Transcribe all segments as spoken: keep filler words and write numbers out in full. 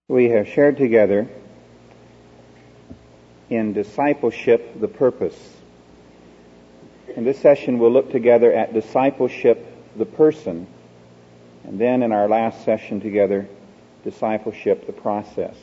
We have shared together in discipleship the purpose. In this session we'll look together at discipleship the person, and then in our last session together, discipleship the process.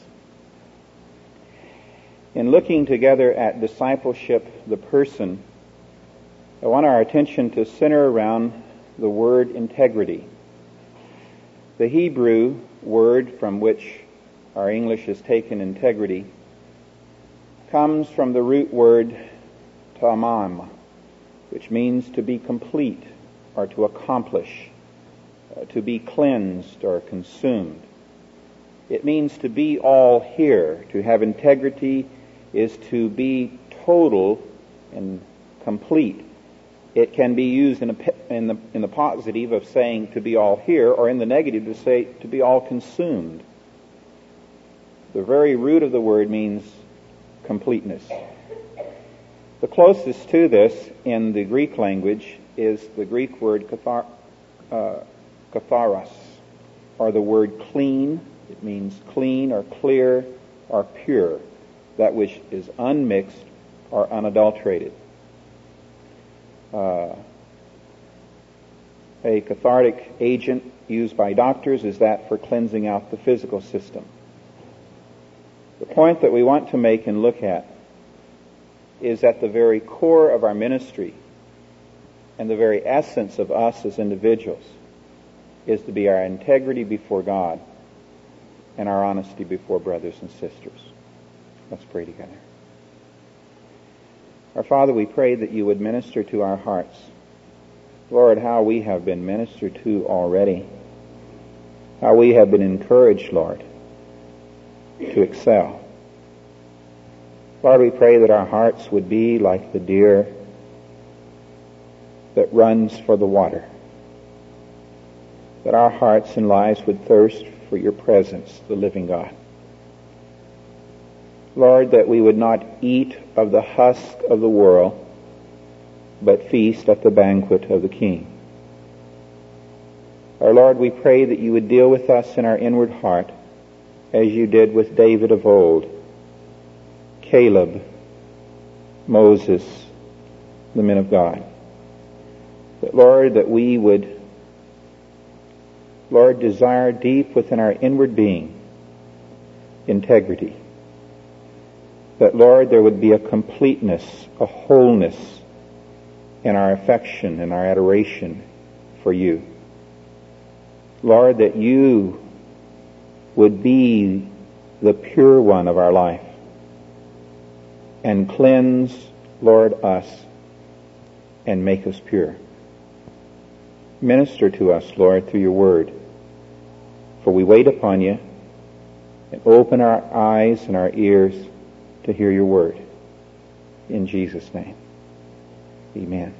In looking together at discipleship the person, I want our attention to center around the word integrity. The Hebrew word from which our English has taken integrity comes from the root word tamam, which means to be complete or to accomplish, uh, to be cleansed or consumed. It means to be all here. To have integrity is to be total and complete. It can be used in, a, in, the, in the positive of saying to be all here, or in the negative to say to be all consumed. The very root of the word means completeness. The closest to this in the Greek language is the Greek word kathar, uh, katharos, or the word clean. It means clean or clear or pure, that which is unmixed or unadulterated. Uh, a cathartic agent used by doctors is that for cleansing out the physical system. The point that we want to make and look at is at the very core of our ministry and the very essence of us as individuals is to be our integrity before God and our honesty before brothers and sisters. Let's pray together. Our Father, we pray that you would minister to our hearts. Lord, how we have been ministered to already. How we have been encouraged, Lord, to excel. Lord, we pray that our hearts would be like the deer that runs for the water. That our hearts and lives would thirst for your presence, the living God. Lord, that we would not eat of the husk of the world, but feast at the banquet of the King. Our Lord, we pray that you would deal with us in our inward heart, as you did with David of old, Caleb, Moses, the men of God. That, Lord, that we would, Lord, desire deep within our inward being integrity. That, Lord, there would be a completeness, a wholeness in our affection and our adoration for you. Lord, that you would be the pure one of our life and cleanse, Lord, us and make us pure. Minister to us, Lord, through your word, for we wait upon you, and open our eyes and our ears to hear your word. In Jesus' name, amen.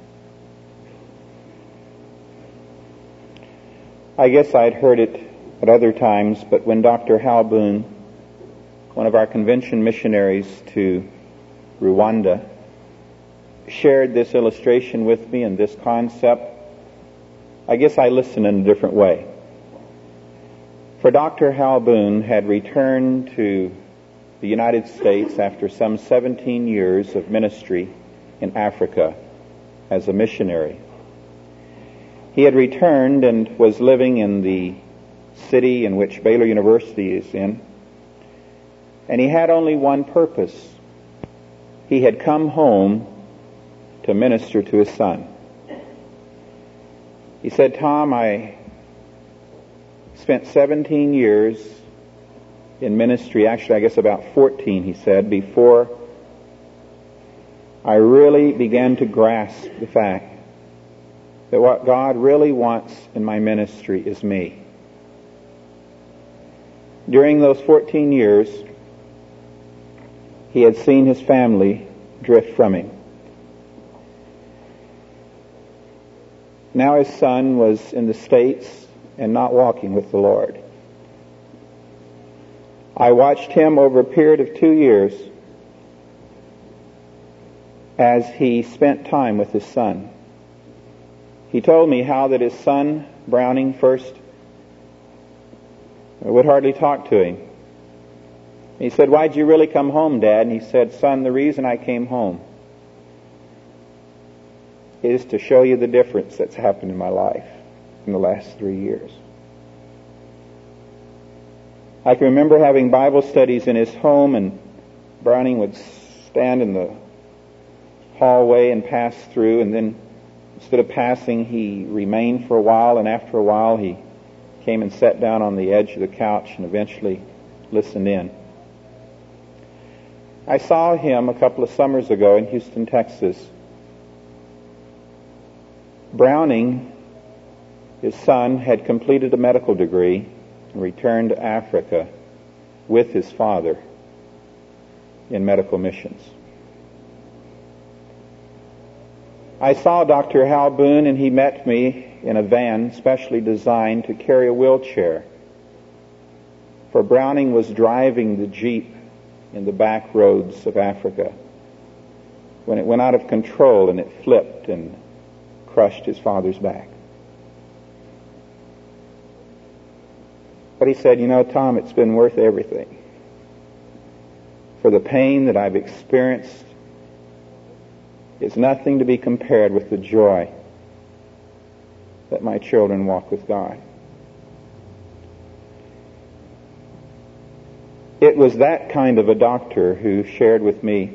I guess I'd heard it at other times, but when Doctor Hal Boone, one of our convention missionaries to Rwanda, shared this illustration with me and this concept, I guess I listened in a different way. For Doctor Hal Boone had returned to the United States after some seventeen years of ministry in Africa as a missionary. He had returned and was living in the city in which Baylor University is in, and he had only one purpose. He had come home to minister to his son. He said, Tom, I spent seventeen years in ministry, actually I guess about fourteen, he said, before I really began to grasp the fact that what God really wants in my ministry is me. During those fourteen years, he had seen his family drift from him. Now his son was in the States and not walking with the Lord. I watched him over a period of two years as he spent time with his son. He told me how that his son, Browning, first would hardly talk to him. He said, "Why'd you really come home, Dad?" And he said, "Son, the reason I came home is to show you the difference that's happened in my life in the last three years." I can remember having Bible studies in his home, and Browning would stand in the hallway and pass through, and then instead of passing, he remained for a while, and after a while he came and sat down on the edge of the couch and eventually listened in. I saw him a couple of summers ago in Houston, Texas. Browning, his son, had completed a medical degree and returned to Africa with his father in medical missions. I saw Doctor Hal Boone, and he met me in a van specially designed to carry a wheelchair. For Browning was driving the Jeep in the back roads of Africa when it went out of control and it flipped and crushed his father's back. But he said, "You know, Tom, it's been worth everything. For the pain that I've experienced is nothing to be compared with the joy that my children walk with God." It was that kind of a doctor who shared with me,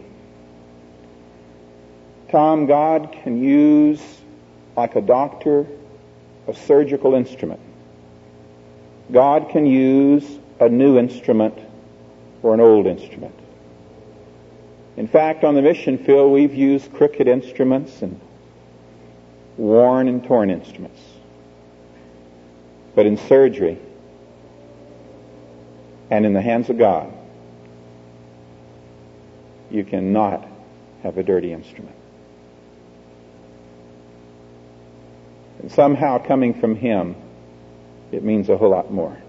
"Tom, God can use, like a doctor, a surgical instrument. God can use a new instrument or an old instrument. In fact, on the mission field, we've used crooked instruments and worn and torn instruments. But in surgery and in the hands of God, you cannot have a dirty instrument." And somehow, coming from him, it means a whole lot more.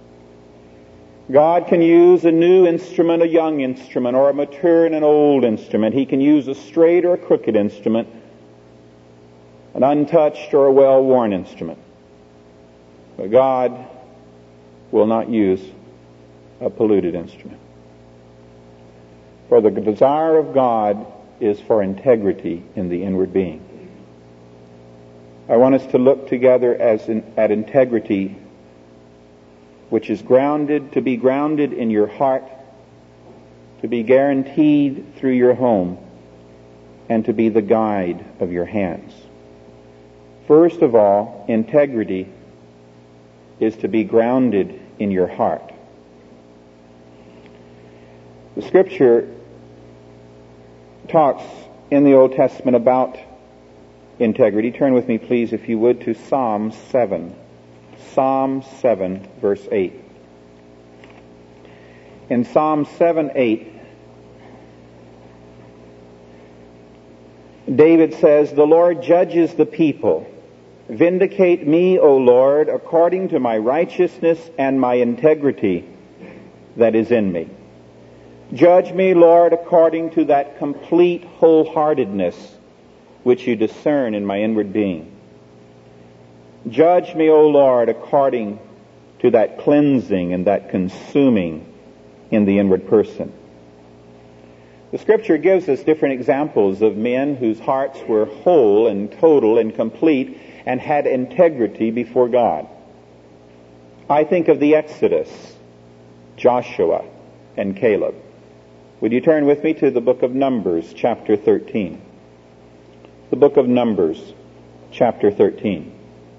God can use a new instrument, a young instrument, or a mature and an old instrument. He can use a straight or a crooked instrument, an untouched or a well-worn instrument. But God will not use a polluted instrument. For the desire of God is for integrity in the inward being. I want us to look together as in, at integrity, which is grounded, to be grounded in your heart, to be guaranteed through your home, and to be the guide of your hands. First of all, integrity is to be grounded in your heart. The Scripture talks in the Old Testament about integrity. Turn with me, please, if you would, to Psalm seven. Psalm seven, verse eight. In Psalm seven, eight, David says, "The Lord judges the people. Vindicate me, O Lord, according to my righteousness and my integrity that is in me. Judge me, Lord, according to that complete wholeheartedness which you discern in my inward being. Judge me, O Lord, according to that cleansing and that consuming in the inward person." The Scripture gives us different examples of men whose hearts were whole and total and complete and had integrity before God. I think of the Exodus, Joshua, and Caleb. Would you turn with me to the book of Numbers, chapter thirteen? The book of Numbers, chapter thirteen.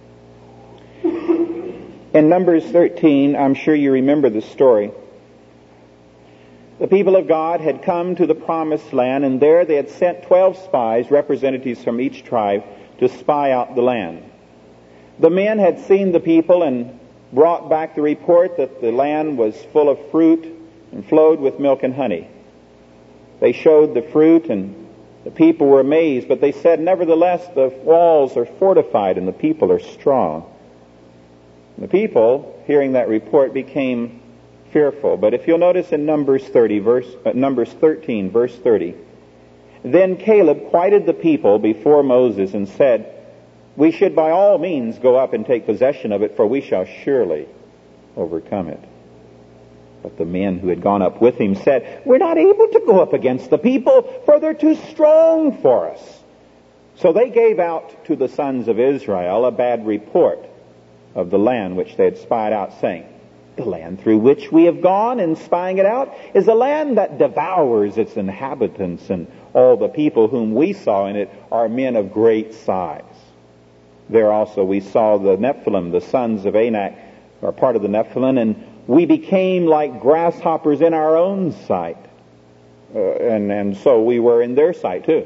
In Numbers thirteen, I'm sure you remember the story. The people of God had come to the promised land, and there they had sent twelve spies, representatives from each tribe, to spy out the land. The men had seen the people and brought back the report that the land was full of fruit and flowed with milk and honey. They showed the fruit, and the people were amazed, but they said, "Nevertheless, the walls are fortified and the people are strong." The people, hearing that report, became fearful. But if you'll notice in Numbers thirty, verse uh, Numbers thirteen, verse thirty, "Then Caleb quieted the people before Moses and said, 'We should by all means go up and take possession of it, for we shall surely overcome it.'" But the men who had gone up with him said, "We're not able to go up against the people, for they're too strong for us." So they gave out to the sons of Israel a bad report of the land which they had spied out, saying, "The land through which we have gone in spying it out is a land that devours its inhabitants, and all the people whom we saw in it are men of great size." There also we saw the Nephilim, the sons of Anak, or part of the Nephilim, and we became like grasshoppers in our own sight. Uh, and, and so we were in their sight too.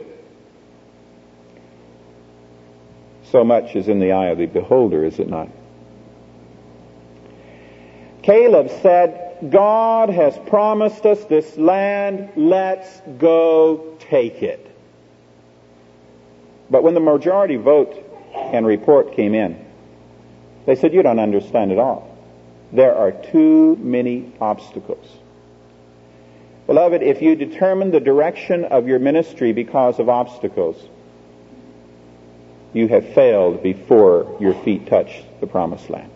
So much is in the eye of the beholder, is it not? Caleb said, "God has promised us this land, let's go take it." But when the majority vote and report came in, they said, "You don't understand at all. There are too many obstacles." Beloved, if you determine the direction of your ministry because of obstacles, you have failed before your feet touch the promised land.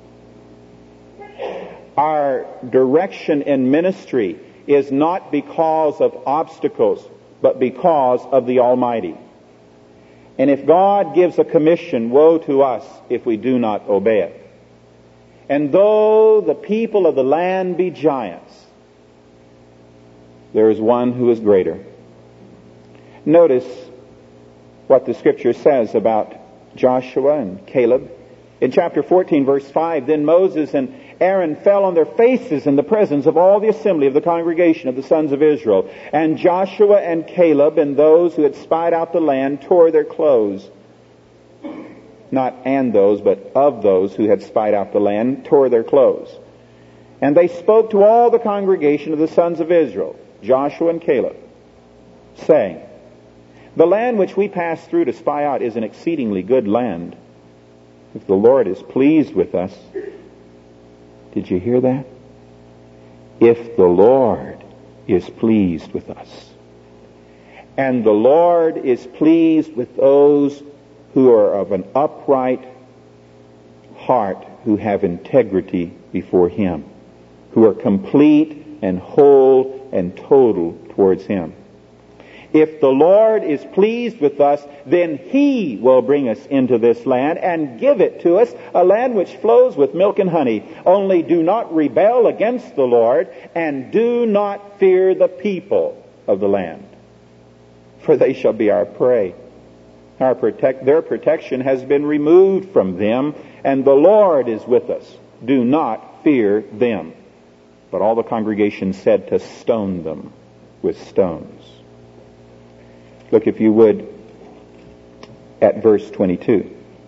Our direction in ministry is not because of obstacles, but because of the Almighty. And if God gives a commission, woe to us if we do not obey it. And though the people of the land be giants, there is one who is greater. Notice what the Scripture says about Joshua and Caleb. In chapter fourteen, verse five, "Then Moses and Aaron fell on their faces in the presence of all the assembly of the congregation of the sons of Israel. And Joshua and Caleb and those who had spied out the land tore their clothes." Not and those, but of those who had spied out the land, tore their clothes. "And they spoke to all the congregation of the sons of Israel, Joshua and Caleb, saying, The land which we passed through to spy out is an exceedingly good land. If the Lord is pleased with us," did you hear that? If the Lord is pleased with us. And the Lord is pleased with those who are of an upright heart, who have integrity before Him, who are complete and whole and total towards Him. If the Lord is pleased with us, then He will bring us into this land and give it to us, a land which flows with milk and honey. Only do not rebel against the Lord, and do not fear the people of the land, for they shall be our prey. Our protect, their protection has been removed from them, and the Lord is with us. Do not fear them. But all the congregation said to stone them with stones. Look, if you would, at verse twenty-two.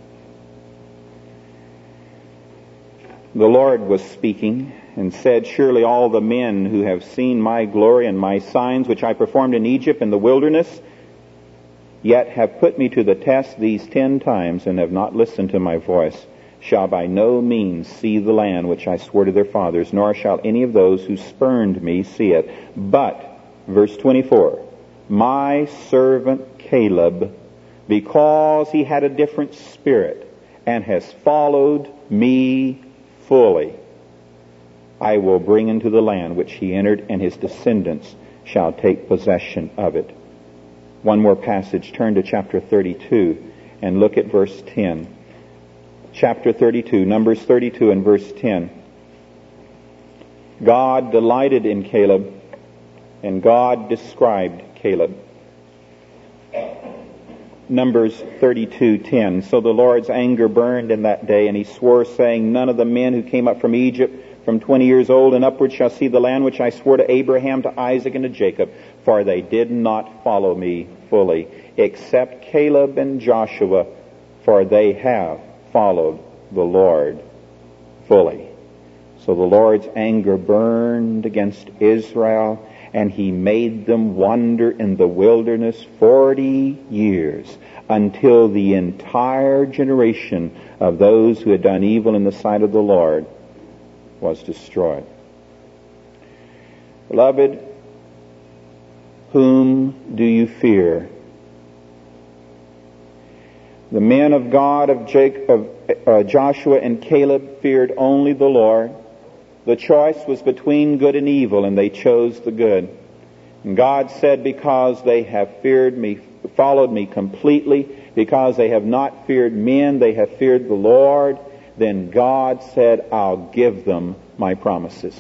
The Lord was speaking and said, "Surely all the men who have seen my glory and my signs which I performed in Egypt in the wilderness, yet have put me to the test these ten times and have not listened to my voice, shall by no means see the land which I swore to their fathers, nor shall any of those who spurned me see it. But," verse twenty-four, "my servant Caleb, because he had a different spirit and has followed me fully, I will bring into the land which he entered, and his descendants shall take possession of it." One more passage. Turn to chapter thirty-two and look at verse ten. Chapter thirty-two, Numbers thirty-two and verse ten. God delighted in Caleb, and God described Caleb. Numbers thirty-two ten. "So the Lord's anger burned in that day, and he swore, saying, None of the men who came up from Egypt from twenty years old and upward shall see the land which I swore to Abraham, to Isaac, and to Jacob, for they did not follow me fully, except Caleb and Joshua, for they have followed the Lord fully." So the Lord's anger burned against Israel, and he made them wander in the wilderness forty years, until the entire generation of those who had done evil in the sight of the Lord was destroyed. Beloved, whom do you fear? The men of God of, Jacob, of uh, Joshua and Caleb feared only the Lord. The choice was between good and evil, and they chose the good. And God said, because they have feared me, followed me completely, because they have not feared men, they have feared the Lord, then God said, I'll give them my promises.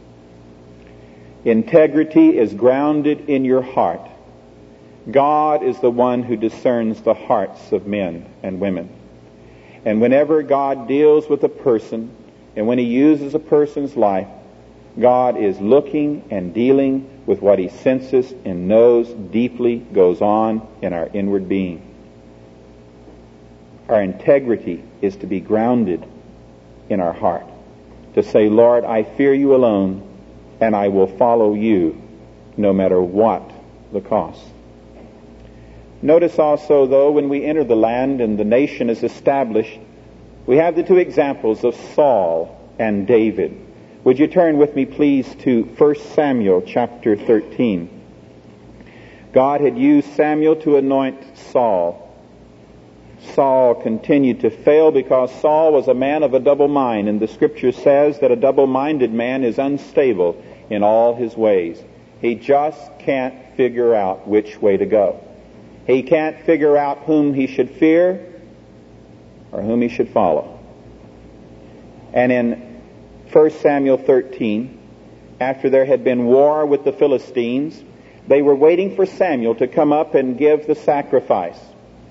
Integrity is grounded in your heart. God is the one who discerns the hearts of men and women. And whenever God deals with a person, and when He uses a person's life, God is looking and dealing with what He senses and knows deeply goes on in our inward being. Our integrity is to be grounded in our heart. To say, Lord, I fear you alone, and I will follow you no matter what the cost. Notice also, though, when we enter the land and the nation is established, we have the two examples of Saul and David. Would you turn with me, please, to First Samuel chapter thirteen. God had used Samuel to anoint Saul. Saul continued to fail because Saul was a man of a double mind, and the Scripture says that a double-minded man is unstable in all his ways. He just can't figure out which way to go. He can't figure out whom he should fear or whom he should follow. And in First Samuel thirteen, after there had been war with the Philistines, they were waiting for Samuel to come up and give the sacrifice.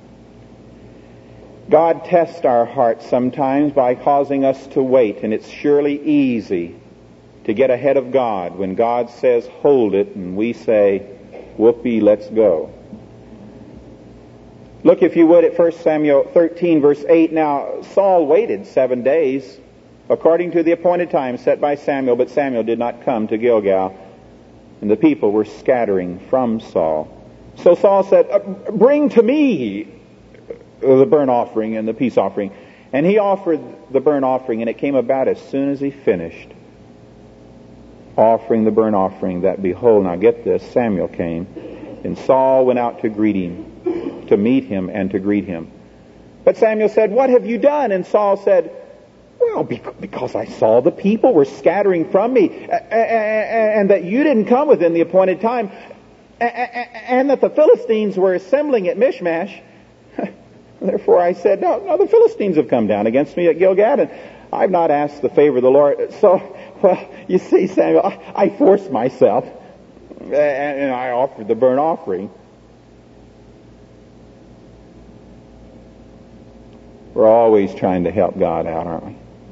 God tests our hearts sometimes by causing us to wait, and it's surely easy to get ahead of God when God says, hold it, and we say, whoopee, let's go. Look, if you would, at First Samuel thirteen, verse eight. Now, Saul waited seven days according to the appointed time set by Samuel, but Samuel did not come to Gilgal, and the people were scattering from Saul. So Saul said, bring to me the burnt offering and the peace offering. And he offered the burnt offering, and it came about as soon as he finished offering the burnt offering that, behold, now get this, Samuel came, and Saul went out to greet him, to meet him and to greet him. But Samuel said, what have you done? And Saul said, well, because I saw the people were scattering from me, and that you didn't come within the appointed time, and that the Philistines were assembling at Michmash. Therefore I said, no, no, the Philistines have come down against me at Gilgal, and I've not asked the favor of the Lord. So, well, you see, Samuel, I, I forced myself, and, and I offered the burnt offering. We're always trying to help God out, aren't we?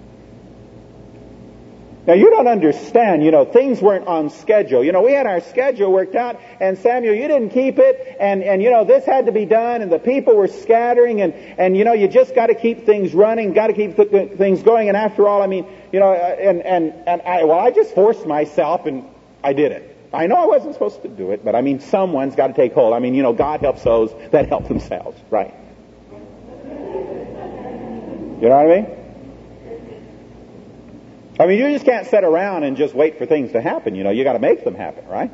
Now, you don't understand, you know, things weren't on schedule. You know, we had our schedule worked out, and Samuel, you didn't keep it, and, and you know, this had to be done, and the people were scattering, and, and you know, you just got to keep things running, got to keep th- things going, and after all, I mean, you know, and, and, and I, well, I just forced myself, and I did it. I know I wasn't supposed to do it, but I mean, someone's got to take hold. I mean, you know, God helps those that help themselves, right? You know what I mean? I mean, you just can't sit around and just wait for things to happen. You know, you got to make them happen, right?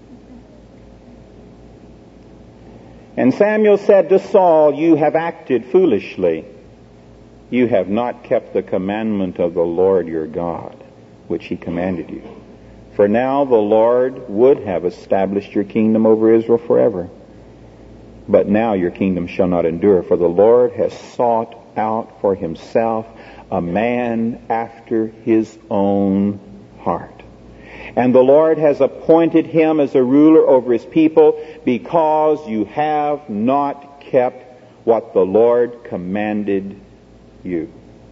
And Samuel said to Saul, you have acted foolishly. You have not kept the commandment of the Lord your God, which he commanded you. For now the Lord would have established your kingdom over Israel forever. But now your kingdom shall not endure, for the Lord has sought out for himself a man after his own heart. And the Lord has appointed him as a ruler over his people, because you have not kept what the Lord commanded you.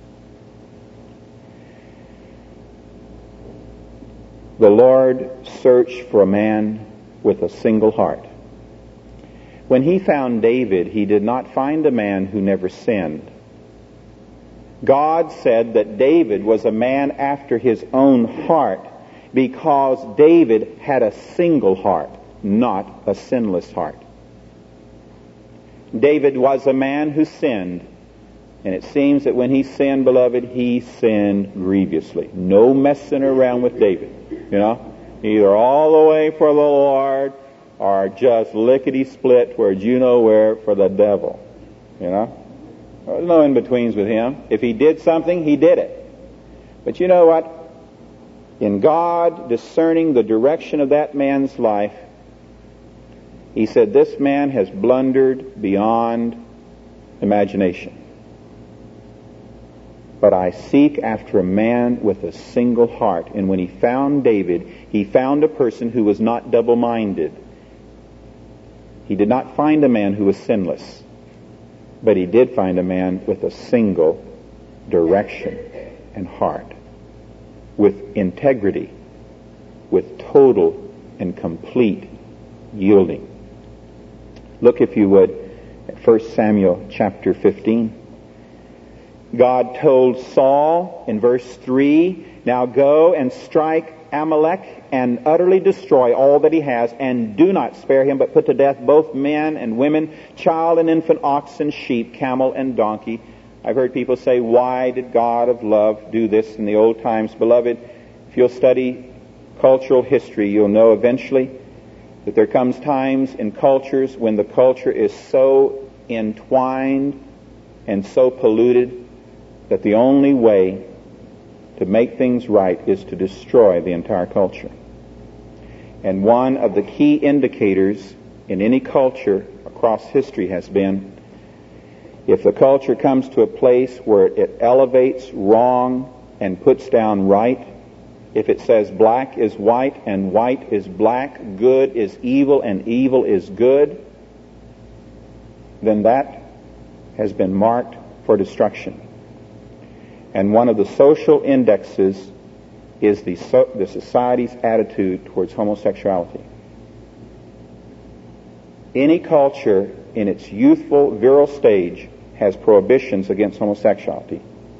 The Lord searched for a man with a single heart. When he found David, he did not find a man who never sinned. God said that David was a man after his own heart because David had a single heart, not a sinless heart. David was a man who sinned, and it seems that when he sinned, beloved, he sinned grievously. No messing around with David, you know. Either all the way for the Lord or just lickety-split towards you know where for the devil, you know. There was no in-betweens with him. If he did something, he did it. But you know what? In God discerning the direction of that man's life, He said, this man has blundered beyond imagination. But I seek after a man with a single heart. And when He found David, He found a person who was not double-minded. He did not find a man who was sinless, but He did find a man with a single direction and heart, with integrity, with total and complete yielding. Look, if you would, at First Samuel chapter fifteen. God told Saul in verse three, now go and strike Amalek and utterly destroy all that he has, and do not spare him, but put to death both men and women, child and infant, ox and sheep, camel and donkey. I've heard people say, why did God of love do this in the old times? Beloved, if you'll study cultural history, you'll know eventually that there comes times in cultures when the culture is so entwined and so polluted that the only way to make things right is to destroy the entire culture. And one of the key indicators in any culture across history has been, if the culture comes to a place where it elevates wrong and puts down right, if it says black is white and white is black, good is evil and evil is good, then that has been marked for destruction. And one of the social indexes is the, so, the society's attitude towards homosexuality. Any culture in its youthful, virile stage has prohibitions against homosexuality.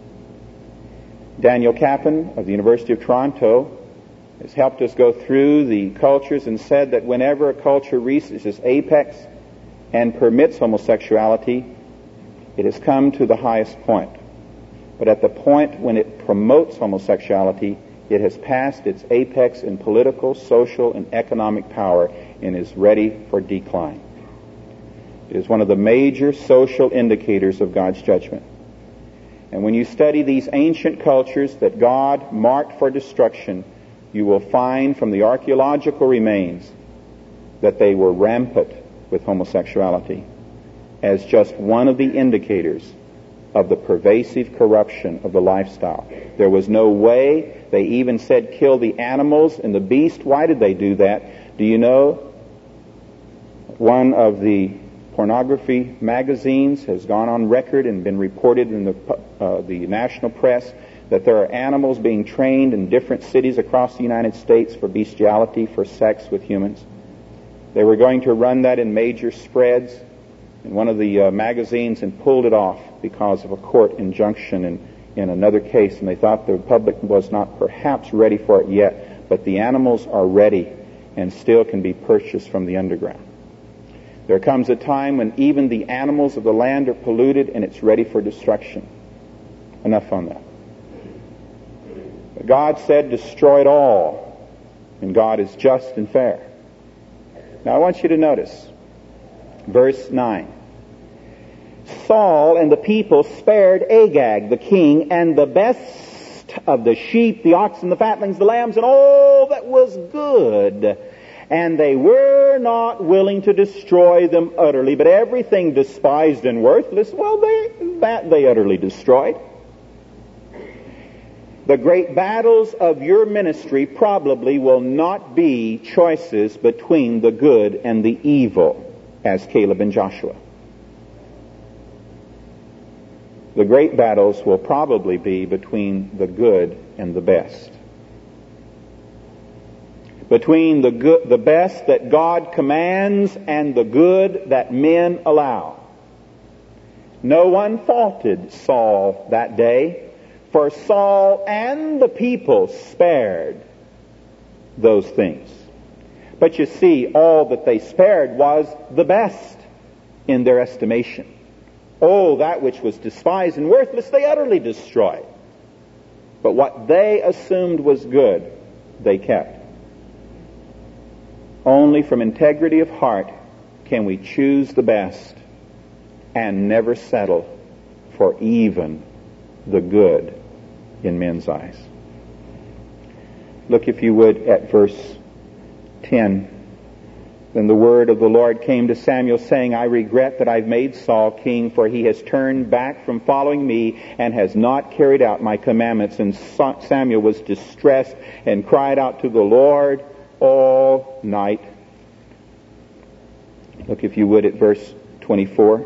Daniel Kaplan of the University of Toronto has helped us go through the cultures and said that whenever a culture reaches its apex and permits homosexuality, it has come to the highest point. But at the point when it promotes homosexuality, it has passed its apex in political, social, and economic power and is ready for decline. It is one of the major social indicators of God's judgment. And when you study these ancient cultures that God marked for destruction, you will find from the archaeological remains that they were rampant with homosexuality as just one of the indicators of the pervasive corruption of the lifestyle. There was no way. They even said kill the animals and the beast. Why did they do that? Do you know one of the pornography magazines has gone on record and been reported in the uh, the national press that there are animals being trained in different cities across the United States for bestiality, for sex with humans. They were going to run that in major spreads in one of the uh, magazines and pulled it off because of a court injunction in, in another case, and they thought the public was not perhaps ready for it yet, but the animals are ready and still can be purchased from the underground. There comes a time when even the animals of the land are polluted and it's ready for destruction. Enough on that. But God said, destroy it all, and God is just and fair. Now I want you to notice verse nine. Saul and the people spared Agag, the king, and the best of the sheep, the oxen, the fatlings, the lambs, and all that was good. And they were not willing to destroy them utterly, but everything despised and worthless, well, they, that they utterly destroyed. The great battles of your ministry probably will not be choices between the good and the evil, as Caleb and Joshua. The great battles will probably be between the good and the best. Between the good, the best that God commands and the good that men allow. No one faulted Saul that day, for Saul and the people spared those things. But you see, all that they spared was the best in their estimation. Oh, that which was despised and worthless, they utterly destroyed. But what they assumed was good, they kept. Only from integrity of heart can we choose the best and never settle for even the good in men's eyes. Look, if you would, at verse ten. Then the word of the Lord came to Samuel, saying, I regret that I've made Saul king, for he has turned back from following me and has not carried out my commandments. And Samuel was distressed and cried out to the Lord all night. Look, if you would, at verse twenty-four.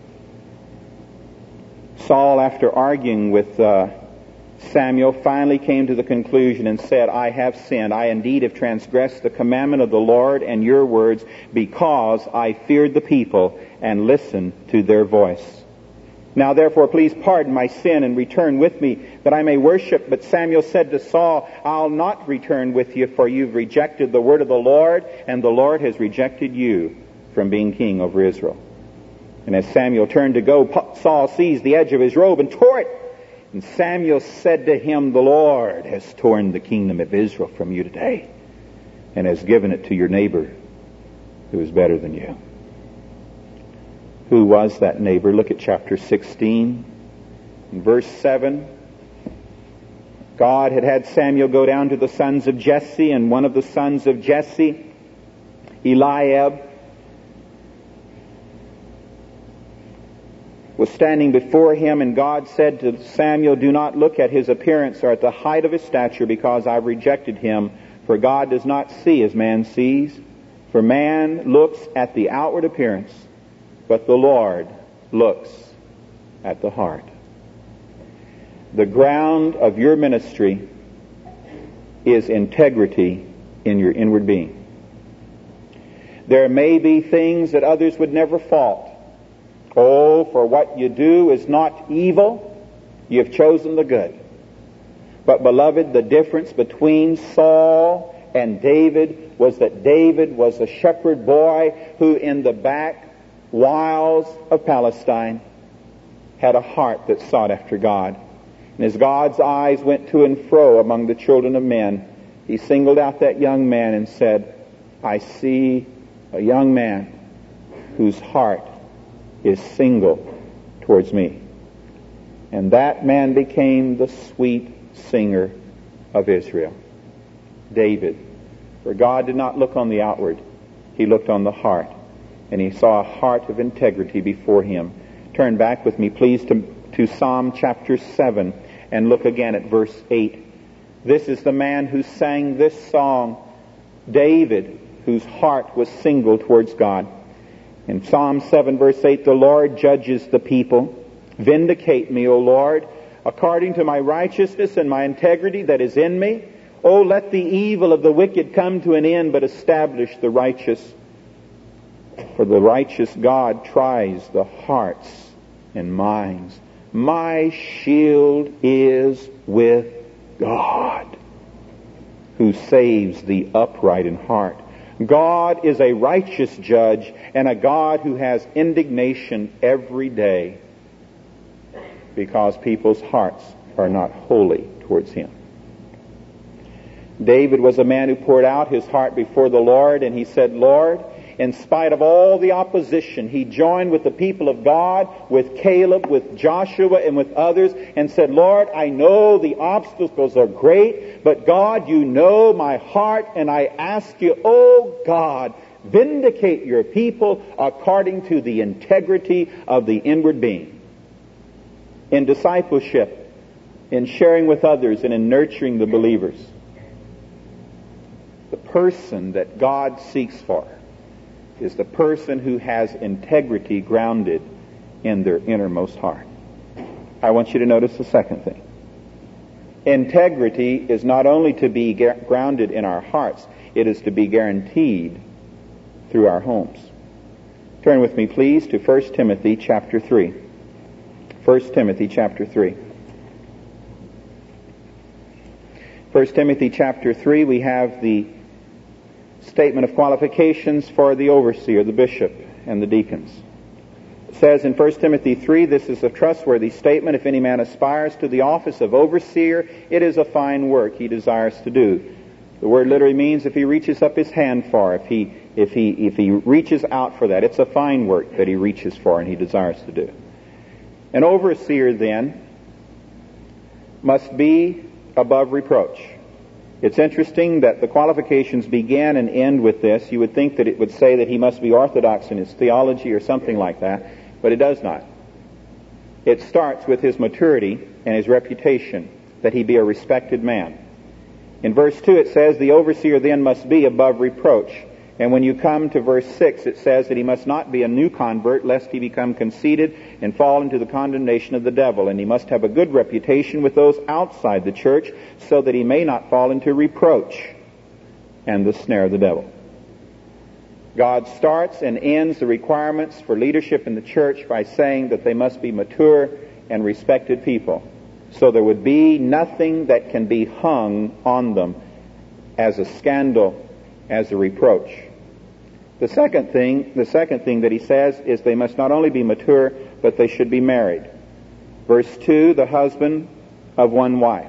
Saul, after arguing with uh, Samuel, finally came to the conclusion and said, I have sinned. I indeed have transgressed the commandment of the Lord and your words, because I feared the people and listened to their voice. Now therefore please pardon my sin and return with me, that I may worship. But Samuel said to Saul, I'll not return with you, for you've rejected the word of the Lord, and the Lord has rejected you from being king over Israel. And as Samuel turned to go, Saul seized the edge of his robe and tore it. And Samuel said to him, the Lord has torn the kingdom of Israel from you today, and has given it to your neighbor, who is better than you. Who was that neighbor? Look at chapter sixteen. In verse seven, God had had Samuel go down to the sons of Jesse, and one of the sons of Jesse, Eliab, was standing before him, and God said to Samuel, do not look at his appearance or at the height of his stature, because I've rejected him. For God does not see as man sees. For man looks at the outward appearance, but the Lord looks at the heart. The ground of your ministry is integrity in your inward being. There may be things that others would never fault. Oh, for what you do is not evil. You have chosen the good. But beloved, the difference between Saul and David was that David was a shepherd boy who, in the back wilds of Palestine, had a heart that sought after God. And as God's eyes went to and fro among the children of men, he singled out that young man and said, I see a young man whose heart is single towards me. And that man became the sweet singer of Israel, David. For God did not look on the outward, he looked on the heart, and he saw a heart of integrity before him. Turn back with me, please, to, to Psalm chapter seven, and look again at verse eight. This is the man who sang this song, David, whose heart was single towards God. In Psalm seven, verse eight, the Lord judges the people. Vindicate me, O Lord, according to my righteousness and my integrity that is in me. O let the evil of the wicked come to an end, but establish the righteous. For the righteous God tries the hearts and minds. My shield is with God, who saves the upright in heart. God is a righteous judge and a God who has indignation every day because people's hearts are not holy towards him. David was a man who poured out his heart before the Lord, and he said, Lord, in spite of all the opposition, he joined with the people of God, with Caleb, with Joshua, and with others, and said, Lord, I know the obstacles are great, but God, you know my heart, and I ask you, oh God, vindicate your people according to the integrity of the inward being. In discipleship, in sharing with others, and in nurturing the believers, the person that God seeks for is the person who has integrity grounded in their innermost heart. I want you to notice the second thing. Integrity is not only to be grounded in our hearts, it is to be guaranteed through our homes. Turn with me, please, to First Timothy chapter three. First Timothy chapter three. First Timothy chapter three, we have the statement of qualifications for the overseer, the bishop, and the deacons. It says in First Timothy three, this is a trustworthy statement. If any man aspires to the office of overseer, it is a fine work he desires to do. The word literally means if he reaches up his hand for, if he, if he, if he reaches out for that. It's a fine work that he reaches for and he desires to do. An overseer, then, must be above reproach. It's interesting that the qualifications begin and end with this. You would think that it would say that he must be orthodox in his theology or something like that, but it does not. It starts with his maturity and his reputation, that he be a respected man. In verse two it says, the overseer then must be above reproach. And when you come to verse six, it says that he must not be a new convert, lest he become conceited and fall into the condemnation of the devil. And he must have a good reputation with those outside the church, so that he may not fall into reproach and the snare of the devil. God starts and ends the requirements for leadership in the church by saying that they must be mature and respected people. So there would be nothing that can be hung on them as a scandal, as a reproach. The second thing, the second thing that he says is they must not only be mature, but they should be married. Verse two, the husband of one wife.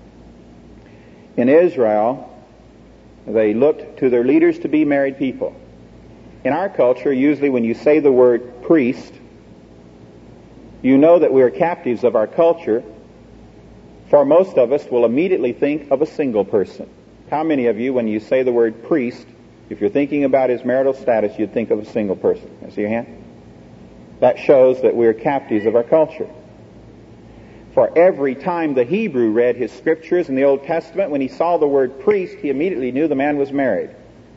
In Israel, they looked to their leaders to be married people. In our culture, usually when you say the word priest, you know that we are captives of our culture, for most of us will immediately think of a single person. How many of you, when you say the word priest, if you're thinking about his marital status, you'd think of a single person? I see your hand? That shows that we're captives of our culture. For every time the Hebrew read his scriptures in the Old Testament, when he saw the word priest, he immediately knew the man was married.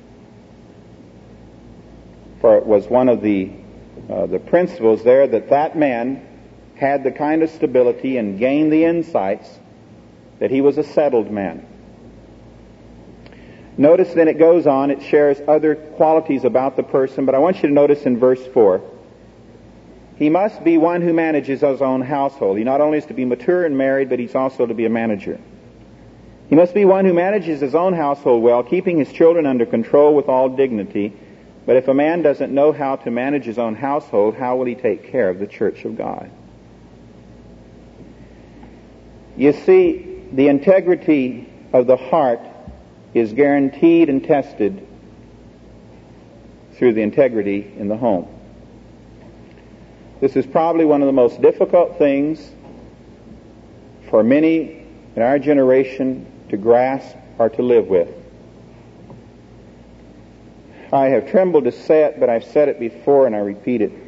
For it was one of the uh, the principles there that that man had the kind of stability and gained the insights that he was a settled man. Notice then it goes on, it shares other qualities about the person, but I want you to notice in verse four, he must be one who manages his own household. He not only is to be mature and married, but he's also to be a manager. He must be one who manages his own household well, keeping his children under control with all dignity. But if a man doesn't know how to manage his own household, how will he take care of the church of God? You see, the integrity of the heart is guaranteed and tested through the integrity in the home. This is probably one of the most difficult things for many in our generation to grasp or to live with. I have trembled to say it, but I've said it before and I repeat it.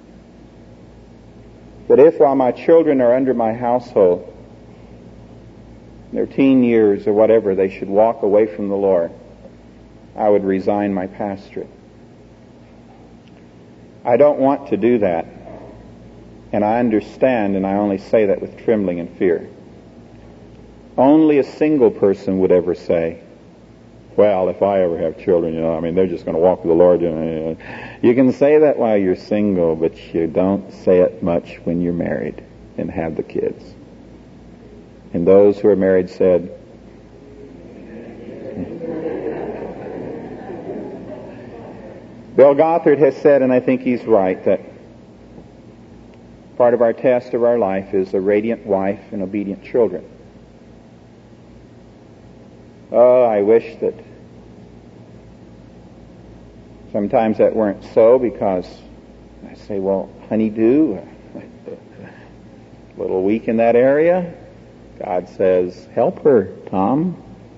That if while my children are under my household, their teen years or whatever, they should walk away from the Lord, I would resign my pastorate. I don't want to do that. And I understand, and I only say that with trembling and fear. Only a single person would ever say, well, if I ever have children, you know, I mean, they're just going to walk with the Lord. You know. You can say that while you're single, but you don't say it much when you're married and have the kids. And those who are married said, Bill Gothard has said, and I think he's right, that part of our test of our life is a radiant wife and obedient children. Oh, I wish that sometimes that weren't so, because I say, well, honeydew, a little weak in that area. God says, help her, Tom.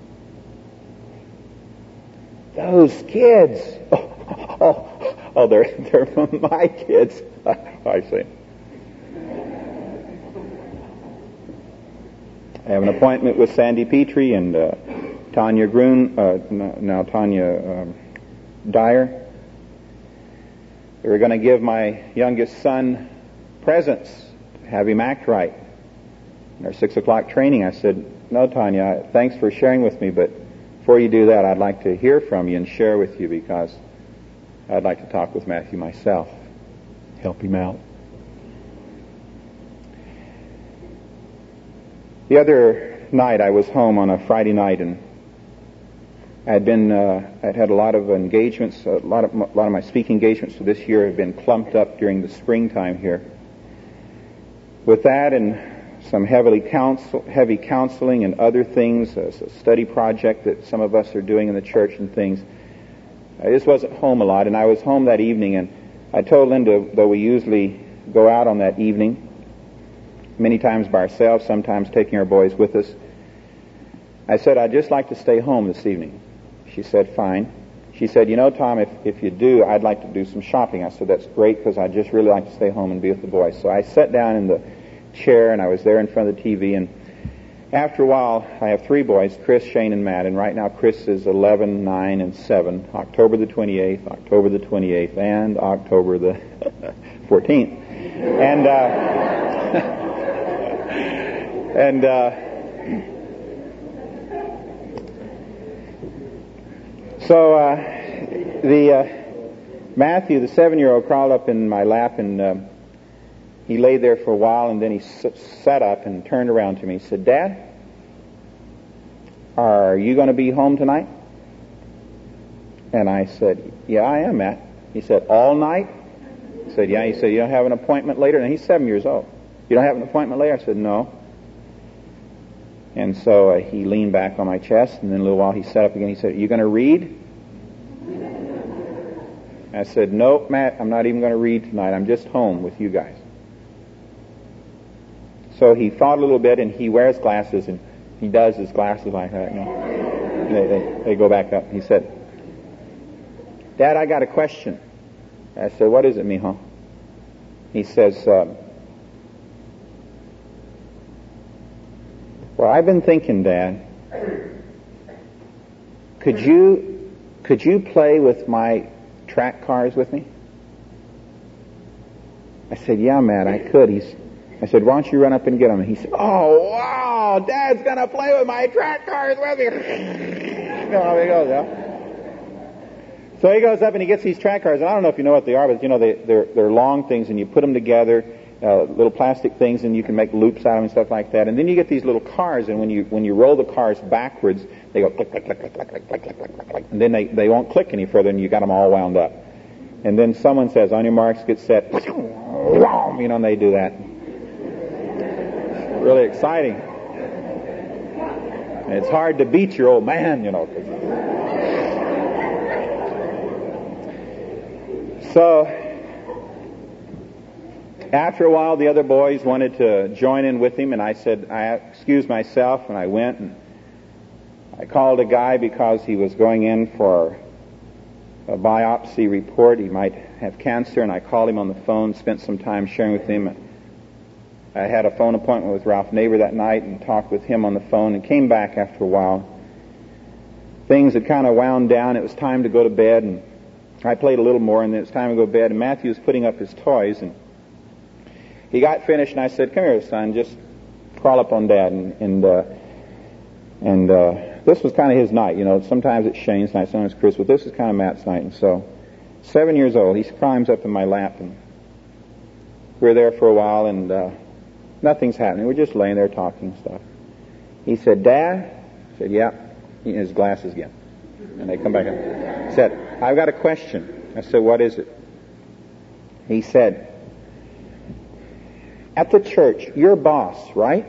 Those kids. Oh, oh, oh they're, they're my kids. I see. I have an appointment with Sandy Petrie and uh, Tanya Grun, uh, now Tanya um, Dyer. They were going to give my youngest son presents to have him act right. In our six o'clock training, I said, no, Tanya, thanks for sharing with me, but before you do that, I'd like to hear from you and share with you, because I'd like to talk with Matthew myself. Help him out. The other night, I was home on a Friday night, and I had been, uh, I'd had a lot of engagements, a lot of, a lot of my speaking engagements for this year have been clumped up during the springtime here. With that and some heavily counsel, heavy counseling and other things, a study project that some of us are doing in the church and things, I just wasn't home a lot, and I was home that evening, and I told Linda, though we usually go out on that evening, many times by ourselves, sometimes taking our boys with us, I said, I'd just like to stay home this evening. She said, fine. She said, you know, Tom, if, if you do, I'd like to do some shopping. I said, that's great, because I'd just really like to stay home and be with the boys. So I sat down in the chair, and I was there in front of the T V, and after a while, I have three boys, Chris, Shane, and Matt, and right now Chris is eleven, nine, and seven, October the twenty-eighth, October the twenty-eighth, and October the fourteenth. And, uh, and, uh, so, uh, the, uh, Matthew, the seven-year-old, crawled up in my lap, and, uh, he lay there for a while, and then he s- sat up and turned around to me. He said, Dad, are you going to be home tonight? And I said, yeah, I am, Matt. He said, all night? I said, yeah. He said, you don't have an appointment later? And he's seven years old. You don't have an appointment later? I said, no. And so uh, he leaned back on my chest, and then a little while he sat up again. He said, are you going to read? I said, nope, Matt, I'm not even going to read tonight. I'm just home with you guys. So he thought a little bit, and he wears glasses, and he does his glasses like that. You know. they, they, they go back up. He said, Dad, I got a question. I said, what is it, mijo? He says, uh, well, I've been thinking, Dad, could you, could you play with my track cars with me? I said, yeah, Matt, I could. He's I said, why don't you run up and get him? And he said, oh, wow, Dad's going to play with my track cars with me. You know how he goes, huh? So he goes up and he gets these track cars, and I don't know if you know what they are, but you know, they, they're, they're long things, and you put them together, uh, little plastic things, and you can make loops out of them and stuff like that. And then you get these little cars, and when you when you roll the cars backwards, they go click, click, click, click, click, click, click, click, click, click, and then they, they won't click any further, and you got them all wound up. And then someone says, on your marks, get set, you know, and they do that. Really exciting. And it's hard to beat your old man, you know. So, after a while, the other boys wanted to join in with him, and I said, I excused myself, and I went, and I called a guy because he was going in for a biopsy report. He might have cancer, and I called him on the phone, spent some time sharing with him. I had a phone appointment with Ralph Neighbor that night and talked with him on the phone, and came back after a while. Things had kind of wound down. It was time to go to bed, and I played a little more, and then it was time to go to bed, and Matthew was putting up his toys, and he got finished, and I said, come here, son, just crawl up on Dad. And and, uh, and uh, this was kind of his night, you know. Sometimes it's Shane's night, sometimes it's Chris, but this is kind of Matt's night. And so, seven years old, he climbs up in my lap, and we're there for a while, and uh, nothing's happening. We're just laying there talking and stuff. He said, Dad? I said, yeah. He his glasses again. And they come back up. He said, I've got a question. I said, what is it? He said, at the church, you're boss, right?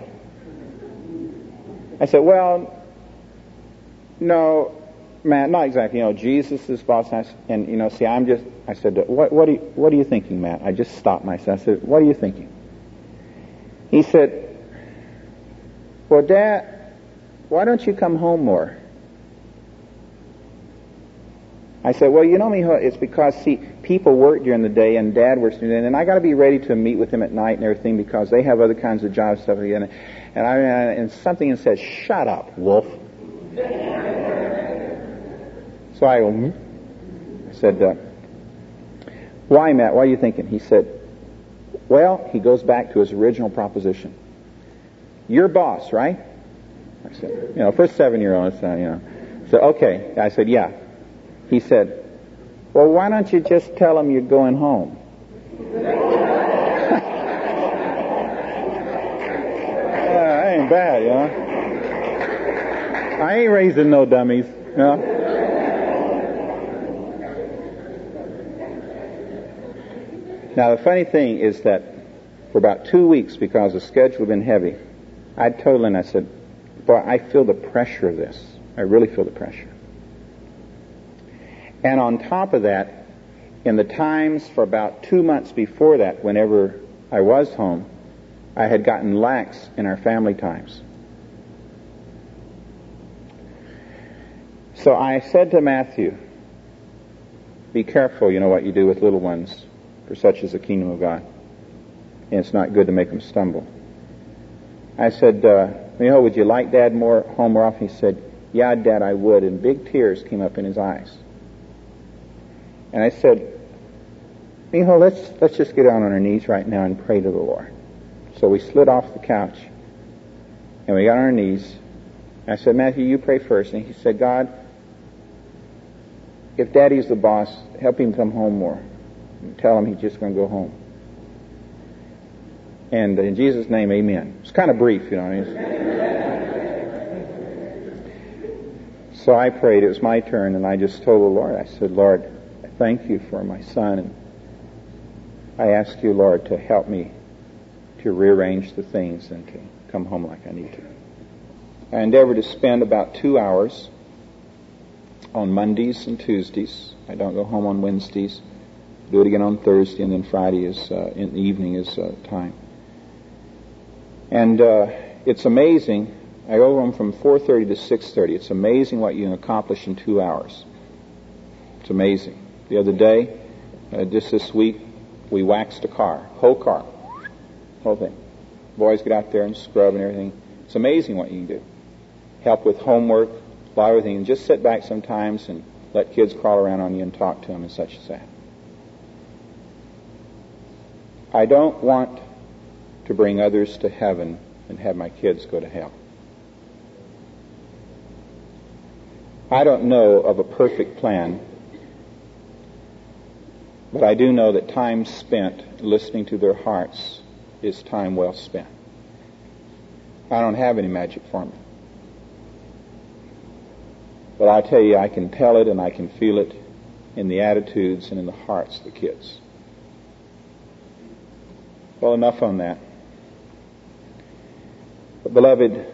I said, well, no, Matt, not exactly. You know, Jesus is boss. And, I, and you know, see, I'm just, I said, what, what, are you, what are you thinking, Matt? I just stopped myself. I said, what are you thinking? He said, well, Dad, why don't you come home more? I said, well, you know me, it's because, see, people work during the day and Dad works during the day, and I got to be ready to meet with them at night and everything because they have other kinds of jobs and stuff again. And I and something and says, shut up, Wolf. So I, I said, uh, why, Matt? What are you thinking? He said, well, he goes back to his original proposition. You're boss, right? I said, you know, for a seven-year-old, it's, uh, you know. So, okay. I said, yeah. He said, well, why don't you just tell him you're going home? uh, that ain't bad, you know. I ain't raising no dummies, you know. Now, the funny thing is that for about two weeks, because the schedule had been heavy, I told him, and I said, boy, I feel the pressure of this. I really feel the pressure. And on top of that, in the times for about two months before that, whenever I was home, I had gotten lax in our family times. So I said to Matthew, be careful, you know, what you do with little ones, for such is the kingdom of God. And it's not good to make them stumble. I said, uh, you know, would you like Dad more home more often? He said, yeah, Dad, I would. And big tears came up in his eyes. And I said, you know, let's, let's just get down on our knees right now and pray to the Lord. So we slid off the couch and we got on our knees. I said, Matthew, you pray first. And he said, God, if Daddy's the boss, help him come home more. Tell him he's just going to go home. And in Jesus' name, amen. It's kind of brief, you know. So I prayed. It was my turn, and I just told the Lord, I said, Lord, I thank you for my son, and I ask you, Lord, to help me to rearrange the things and to come home like I need to. I endeavor to spend about two hours on Mondays and Tuesdays. I don't go home on Wednesdays. Do it again on Thursday, and then Friday is uh, in the evening is uh, time. And uh, it's amazing. I go home from four thirty to six thirty. It's amazing what you can accomplish in two hours. It's amazing. The other day, uh, just this week, we waxed a car, whole car, whole thing. Boys get out there and scrub and everything. It's amazing what you can do. Help with homework, a lot of everything. Just sit back sometimes and let kids crawl around on you and talk to them and such as that. I don't want to bring others to heaven and have my kids go to hell. I don't know of a perfect plan, but I do know that time spent listening to their hearts is time well spent. I don't have any magic formula. But I'll tell you, I can tell it and I can feel it in the attitudes and in the hearts of the kids. Well, enough on that. But beloved,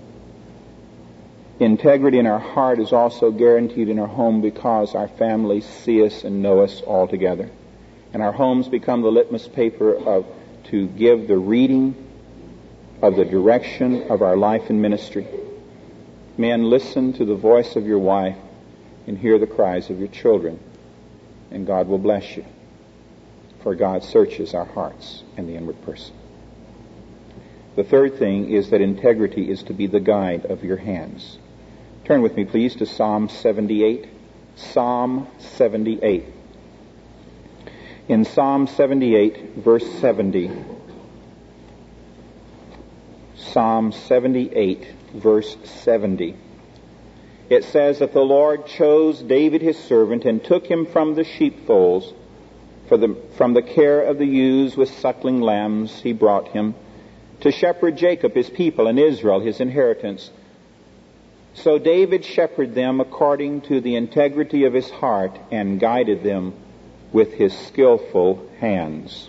integrity in our heart is also guaranteed in our home because our families see us and know us all together. And our homes become the litmus paper of to give the reading of the direction of our life and ministry. Men, listen to the voice of your wife and hear the cries of your children, and God will bless you. For God searches our hearts and the inward person. The third thing is that integrity is to be the guide of your hands. Turn with me, please, to Psalm seventy-eight. Psalm seventy-eight. In Psalm seventy-eight, verse seventy. Psalm seventy-eight, verse seventy. It says that the Lord chose David his servant and took him from the sheepfolds. For the, from the care of the ewes with suckling lambs he brought him, to shepherd Jacob his people and Israel his inheritance. So David shepherded them according to the integrity of his heart and guided them with his skillful hands.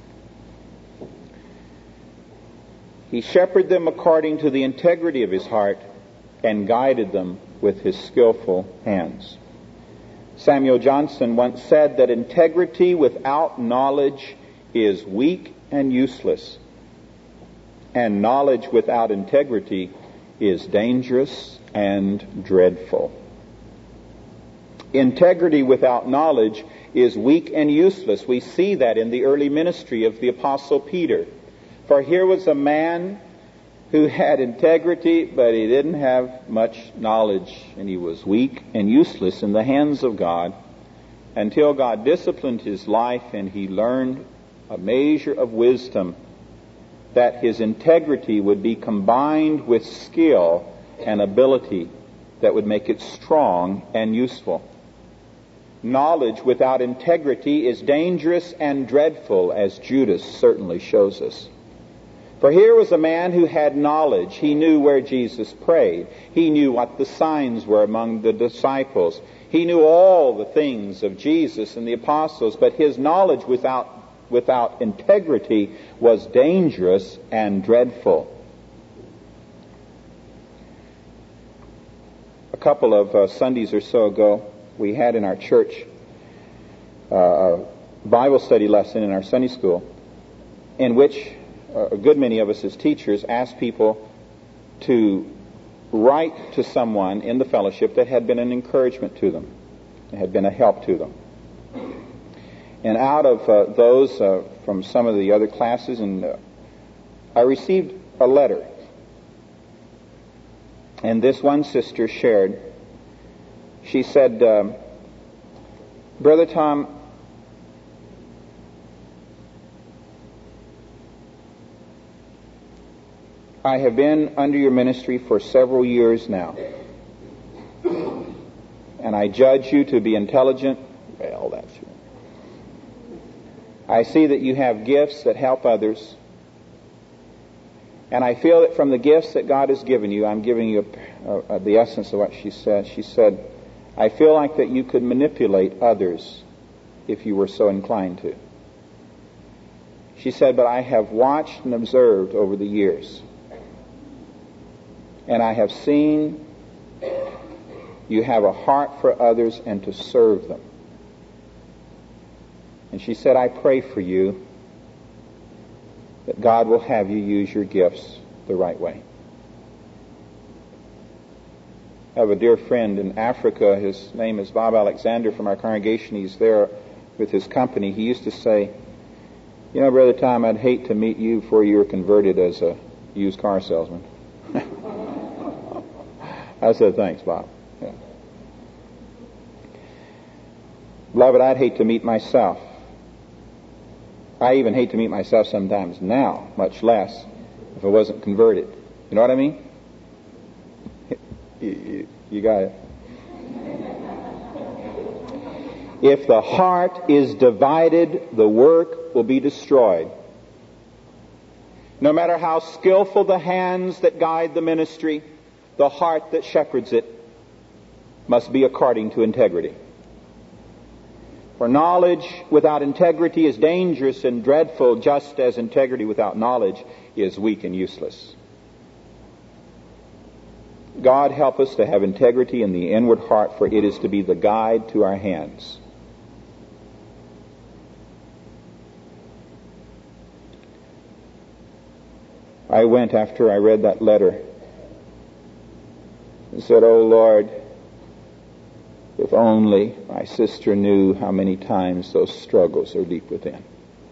He shepherded them according to the integrity of his heart and guided them with his skillful hands. Samuel Johnson once said that integrity without knowledge is weak and useless, and knowledge without integrity is dangerous and dreadful. Integrity without knowledge is weak and useless. We see that in the early ministry of the Apostle Peter. For here was a man who had integrity, but he didn't have much knowledge, and he was weak and useless in the hands of God until God disciplined his life and he learned a measure of wisdom that his integrity would be combined with skill and ability that would make it strong and useful. Knowledge without integrity is dangerous and dreadful, as Judas certainly shows us. For here was a man who had knowledge. He knew where Jesus prayed. He knew what the signs were among the disciples. He knew all the things of Jesus and the apostles, but his knowledge without, without integrity was dangerous and dreadful. A couple of uh, Sundays or so ago, we had in our church uh, a Bible study lesson in our Sunday school in which a good many of us as teachers ask people to write to someone in the fellowship that had been an encouragement to them, had been a help to them. And out of uh, those uh, from some of the other classes, and uh, I received a letter. And this one sister shared, she said, um, Brother Tom, I have been under your ministry for several years now, and I judge you to be intelligent. Well, that's true. I see that you have gifts that help others, and I feel that from the gifts that God has given you, I'm giving you a, a, a, the essence of what she said. She said, I feel like that you could manipulate others if you were so inclined to. She said, but I have watched and observed over the years, and I have seen you have a heart for others and to serve them. And she said, I pray for you that God will have you use your gifts the right way. I have a dear friend in Africa. His name is Bob Alexander from our congregation. He's there with his company. He used to say, you know, Brother Tom, I'd hate to meet you before you were converted as a used car salesman. I said, thanks, Bob. Yeah. Beloved, I'd hate to meet myself. I even hate to meet myself sometimes now, much less if I wasn't converted. You know what I mean? You, you, you got it. If the heart is divided, the work will be destroyed. No matter how skillful the hands that guide the ministry, the heart that shepherds it must be according to integrity. For knowledge without integrity is dangerous and dreadful, just as integrity without knowledge is weak and useless. God help us to have integrity in the inward heart, for it is to be the guide to our hands. I went after I read that letter and said, oh Lord, if only my sister knew how many times those struggles are deep within.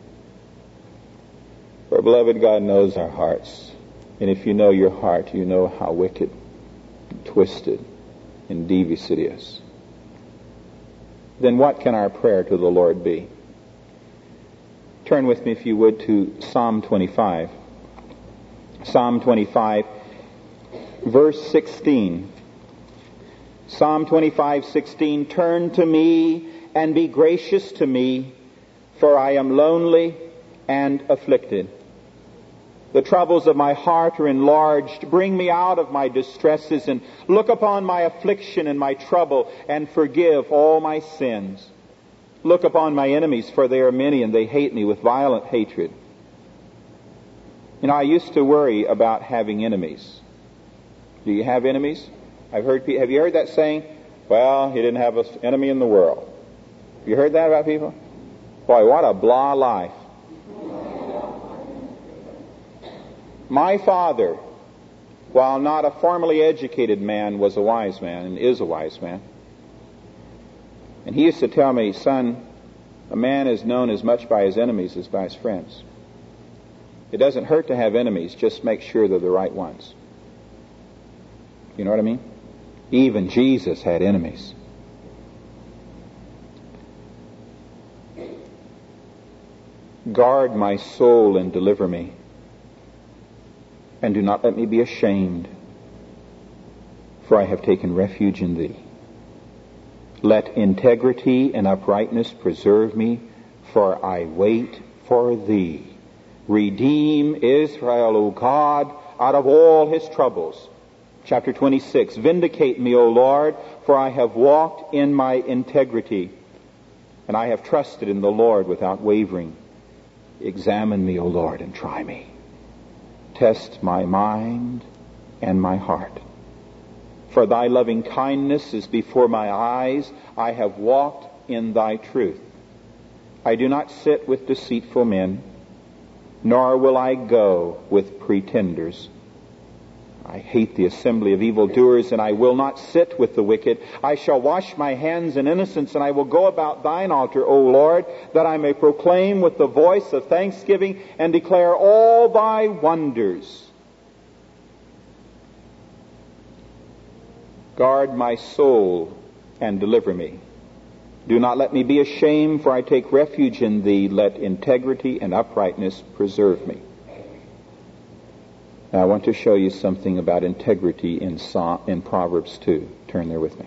For beloved, God knows our hearts. And if you know your heart, you know how wicked, and twisted, and devious it is. Then what can our prayer to the Lord be? Turn with me, if you would, to Psalm twenty-five. Psalm twenty-five, verse sixteen. Psalm twenty-five, sixteen, turn to me and be gracious to me, for I am lonely and afflicted. The troubles of my heart are enlarged. Bring me out of my distresses and look upon my affliction and my trouble and forgive all my sins. Look upon my enemies, for they are many and they hate me with violent hatred. You know, I used to worry about having enemies. Do you have enemies? I've heard. Have you heard that saying? Well, he didn't have an enemy in the world. Have you heard that about people? Boy, what a blah life. My father, while not a formally educated man, was a wise man and is a wise man. And he used to tell me, son, a man is known as much by his enemies as by his friends. It doesn't hurt to have enemies, just make sure they're the right ones. You know what I mean? Even Jesus had enemies. Guard my soul and deliver me, and do not let me be ashamed, for I have taken refuge in thee. Let integrity and uprightness preserve me, for I wait for thee. Redeem Israel, O God, out of all his troubles. Chapter twenty-six, vindicate me, O Lord, for I have walked in my integrity, and I have trusted in the Lord without wavering. Examine me, O Lord, and try me. Test my mind and my heart. For thy loving kindness is before my eyes. I have walked in thy truth. I do not sit with deceitful men, nor will I go with pretenders. I hate the assembly of evildoers, and I will not sit with the wicked. I shall wash my hands in innocence, and I will go about thine altar, O Lord, that I may proclaim with the voice of thanksgiving and declare all thy wonders. Guard my soul and deliver me. Do not let me be ashamed, for I take refuge in thee. Let integrity and uprightness preserve me. Now I want to show you something about integrity in, Psalm, in Proverbs two. Turn there with me.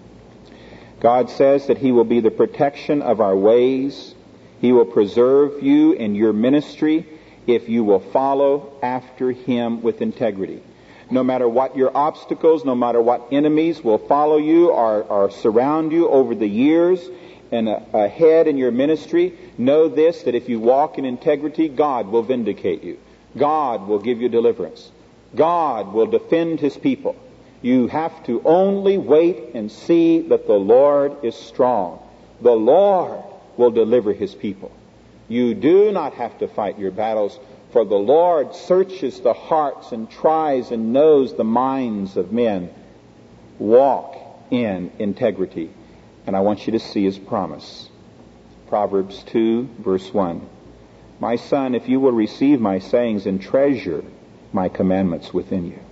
God says that He will be the protection of our ways. He will preserve you in your ministry if you will follow after Him with integrity. No matter what your obstacles, no matter what enemies will follow you or, or surround you over the years and uh, ahead in your ministry, know this, that if you walk in integrity, God will vindicate you. God will give you deliverance. God will defend His people. You have to only wait and see that the Lord is strong. The Lord will deliver His people. You do not have to fight your battles, for the Lord searches the hearts and tries and knows the minds of men. Walk in integrity. And I want you to see His promise. Proverbs two, verse one. My son, if you will receive my sayings and treasure my commandments within you,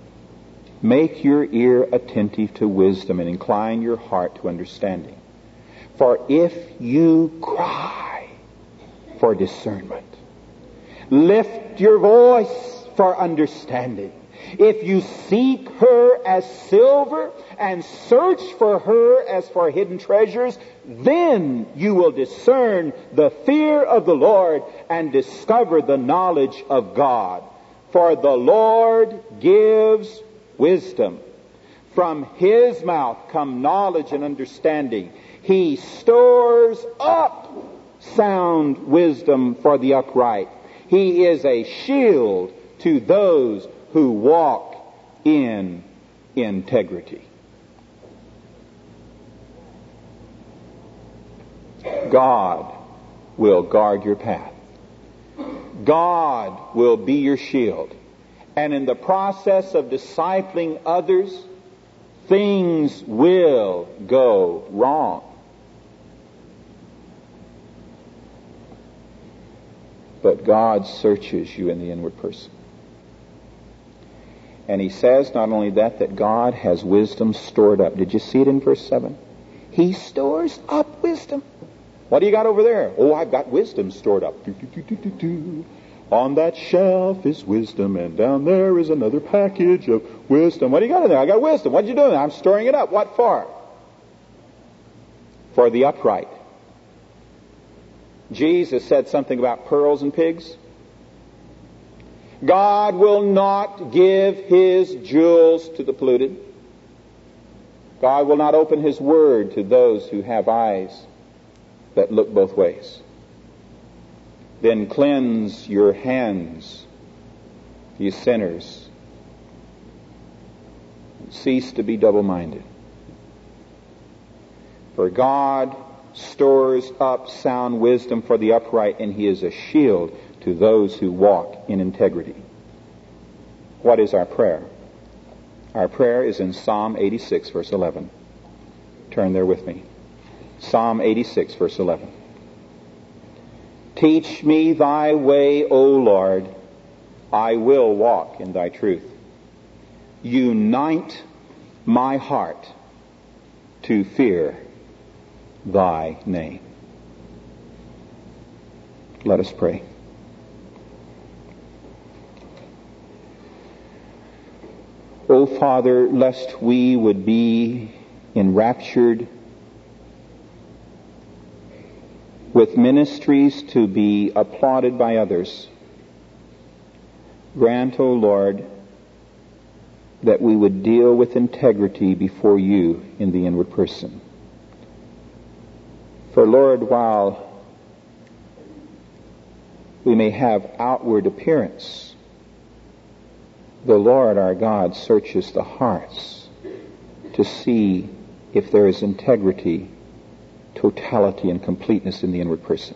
make your ear attentive to wisdom and incline your heart to understanding. For if you cry for discernment, lift your voice for understanding. If you seek her as silver and search for her as for hidden treasures, then you will discern the fear of the Lord and discover the knowledge of God. For the Lord gives wisdom. From His mouth come knowledge and understanding. He stores up sound wisdom for the upright. He is a shield to those who walk in integrity. God will guard your path. God will be your shield. And in the process of discipling others, things will go wrong. But God searches you in the inward person. And He says not only that, that God has wisdom stored up. Did you see it in verse seven? He stores up wisdom. What do you got over there? Oh, I've got wisdom stored up. Do, do, do, do, do, do. On that shelf is wisdom, and down there is another package of wisdom. What do you got in there? I got wisdom. What are you doing? I'm storing it up. What for? For the upright. Jesus said something about pearls and pigs. God will not give His jewels to the polluted. God will not open His word to those who have eyes that look both ways. Then cleanse your hands, ye sinners. Cease to be double-minded. For God stores up sound wisdom for the upright, and He is a shield to those who walk in integrity. What is our prayer? Our prayer is in Psalm eighty-six, verse eleven. Turn there with me. Psalm eighty-six, verse eleven. Teach me thy way, O Lord. I will walk in thy truth. Unite my heart to fear thy name. Let us pray. O Father, lest we would be enraptured with ministries to be applauded by others, grant, O Lord, that we would deal with integrity before you in the inward person. For, Lord, while we may have outward appearance, the Lord our God searches the hearts to see if there is integrity, totality, and completeness in the inward person.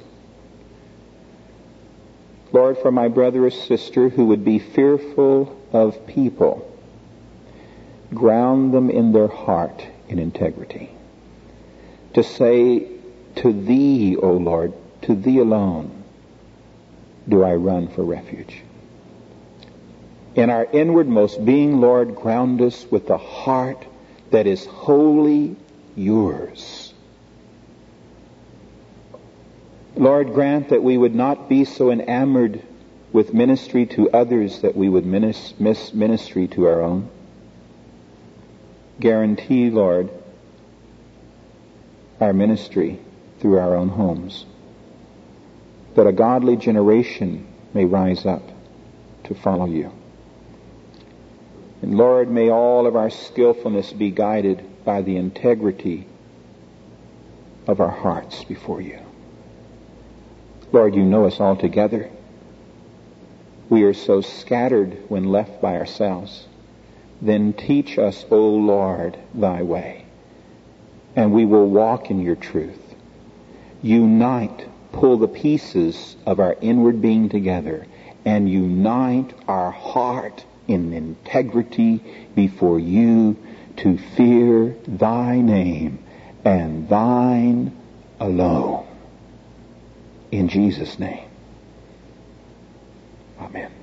Lord, for my brother or sister who would be fearful of people, ground them in their heart in integrity. To say, to Thee, O Lord, to Thee alone do I run for refuge. In our inwardmost being, Lord, ground us with the heart that is wholly Yours. Lord, grant that we would not be so enamored with ministry to others that we would miss ministry to our own. Guarantee, Lord, our ministry through our own homes, that a godly generation may rise up to follow You. And Lord, may all of our skillfulness be guided by the integrity of our hearts before You. Lord, You know us all together. We are so scattered when left by ourselves. Then teach us, O Lord, Thy way, and we will walk in Your truth. Unite, pull the pieces of our inward being together, and unite our heart in integrity before You to fear Thy name and Thine alone. In Jesus' name. Amen.